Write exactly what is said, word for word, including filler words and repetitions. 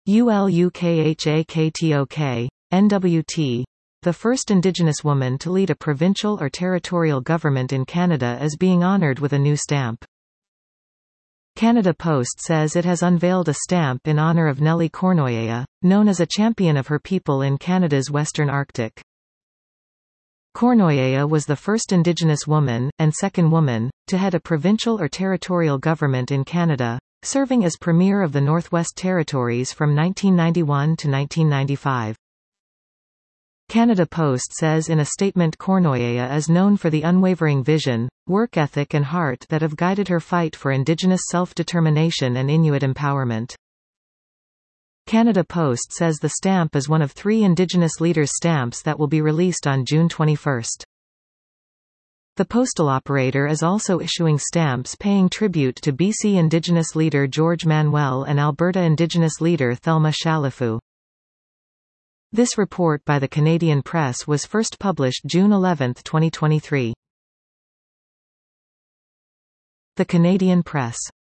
ULUKHAKTOK, N W T. The first Indigenous woman to lead a provincial or territorial government in Canada is being honoured with a new stamp. Canada Post says it has unveiled a stamp in honour of Nellie Kornoyea, known as a champion of her people in Canada's Western Arctic. Kornoyea was the first Indigenous woman, and second woman, to head a provincial or territorial government in Canada, serving as Premier of the Northwest Territories from nineteen ninety-one to nineteen ninety-five. Canada Post says in a statement Kornoyea is known for the unwavering vision, work ethic and heart that have guided her fight for Indigenous self-determination and Inuit empowerment. Canada Post says the stamp is one of three Indigenous leaders' stamps that will be released on June twenty-first. The postal operator is also issuing stamps paying tribute to B C Indigenous leader George Manuel and Alberta Indigenous leader Thelma Chalifu. This report by the Canadian Press was first published June eleventh twenty twenty-three. The Canadian Press.